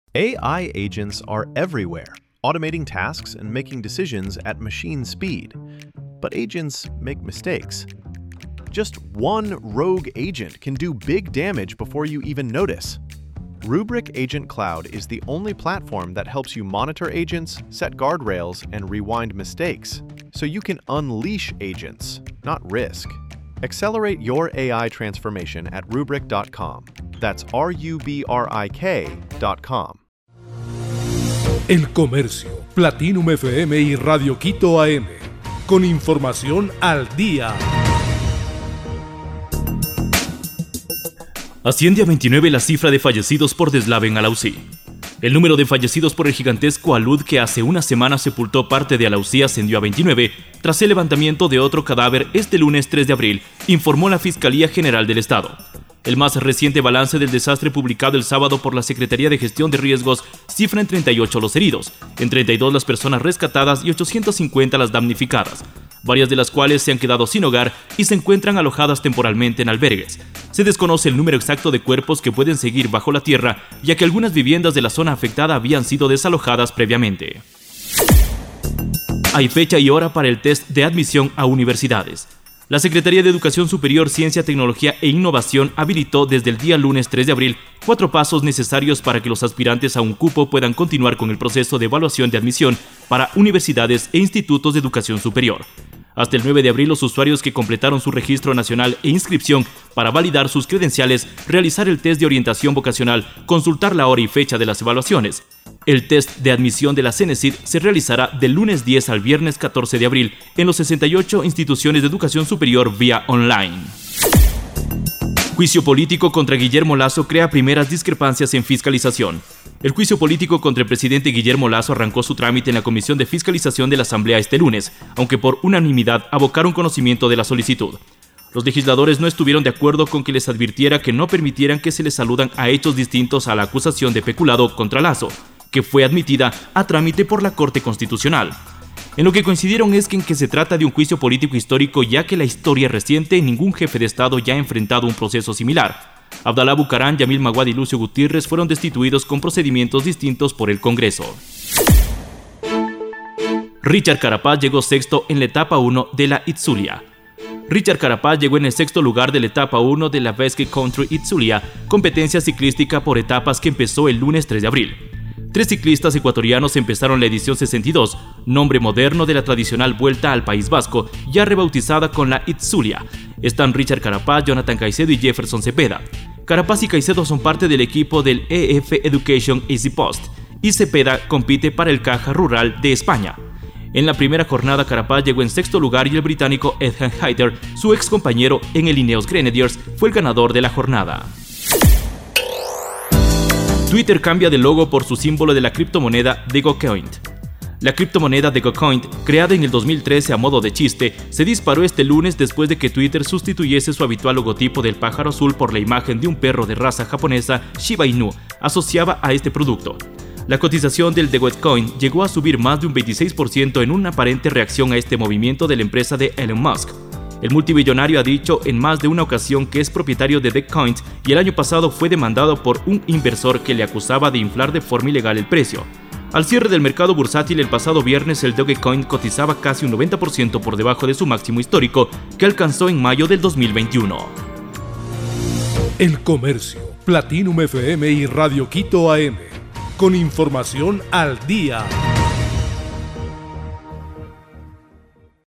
AI agents are everywhere, automating tasks and making decisions at machine speed. But agents make mistakes. Just one rogue agent can do big damage before you even notice. Rubrik Agent Cloud is the only platform that helps you monitor agents, set guardrails, and rewind mistakes, so you can unleash agents, not risk. Accelerate your AI transformation at Rubrik.com. That's RUBRIK.com. El Comercio, Platinum FM y Radio Quito AM. Con información al día. Asciende a 29 la cifra de fallecidos por deslave en Alausí. El número de fallecidos por el gigantesco alud que hace una semana sepultó parte de Alausí ascendió a 29 tras el levantamiento de otro cadáver este lunes 3 de abril, informó la Fiscalía General del Estado. El más reciente balance del desastre publicado el sábado por la Secretaría de Gestión de Riesgos cifra en 38 los heridos, en 32 las personas rescatadas y 850 las damnificadas, varias de las cuales se han quedado sin hogar y se encuentran alojadas temporalmente en albergues. Se desconoce el número exacto de cuerpos que pueden seguir bajo la tierra, ya que algunas viviendas de la zona afectada habían sido desalojadas previamente. Hay fecha y hora para el test de admisión a universidades. La Secretaría de Educación Superior, Ciencia, Tecnología e Innovación habilitó desde el día lunes 3 de abril 4 pasos necesarios para que los aspirantes a un cupo puedan continuar con el proceso de evaluación de admisión para universidades e institutos de educación superior. Hasta el 9 de abril, los usuarios que completaron su registro nacional e inscripción para validar sus credenciales, realizar el test de orientación vocacional, consultar la hora y fecha de las evaluaciones. El test de admisión de la CENESID se realizará del lunes 10 al viernes 14 de abril en los 68 instituciones de educación superior vía online. Juicio político contra Guillermo Lasso crea primeras discrepancias en fiscalización. El juicio político contra el presidente Guillermo Lasso arrancó su trámite en la Comisión de Fiscalización de la Asamblea este lunes, aunque por unanimidad abocaron conocimiento de la solicitud. Los legisladores no estuvieron de acuerdo con que les advirtiera que no permitieran que se les aludan a hechos distintos a la acusación de peculado contra Lasso, que fue admitida a trámite por la Corte Constitucional. En lo que coincidieron es que se trata de un juicio político histórico, ya que la historia reciente ningún jefe de Estado ya ha enfrentado un proceso similar. Abdalá Bucaram, Yamil Maguad y Lucio Gutiérrez fueron destituidos con procedimientos distintos por el Congreso. Richard Carapaz llegó sexto en la etapa 1 de la Itzulia. Richard Carapaz llegó en el sexto lugar de la etapa 1 de la Basque Country Itzulia, competencia ciclística por etapas que empezó el lunes 3 de abril. 3 ciclistas ecuatorianos empezaron la edición 62, nombre moderno de la tradicional Vuelta al País Vasco, ya rebautizada con la Itzulia. Están Richard Carapaz, Jonathan Caicedo y Jefferson Cepeda. Carapaz y Caicedo son parte del equipo del EF Education Easy Post, y Cepeda compite para el Caja Rural de España. En la primera jornada, Carapaz llegó en sexto lugar y el británico Ethan Hayter, su ex compañero en el Ineos Grenadiers, fue el ganador de la jornada. Twitter cambia de logo por su símbolo de la criptomoneda Dogecoin. La criptomoneda Dogecoin, creada en el 2013 a modo de chiste, se disparó este lunes después de que Twitter sustituyese su habitual logotipo del pájaro azul por la imagen de un perro de raza japonesa Shiba Inu, asociada a este producto. La cotización del Dogecoin llegó a subir más de un 26% en una aparente reacción a este movimiento de la empresa de Elon Musk. El multimillonario ha dicho en más de una ocasión que es propietario de Dogecoin y el año pasado fue demandado por un inversor que le acusaba de inflar de forma ilegal el precio. Al cierre del mercado bursátil el pasado viernes, el Dogecoin cotizaba casi un 90% por debajo de su máximo histórico, que alcanzó en mayo del 2021. El Comercio, Platinum FM y Radio Quito AM. Con información al día.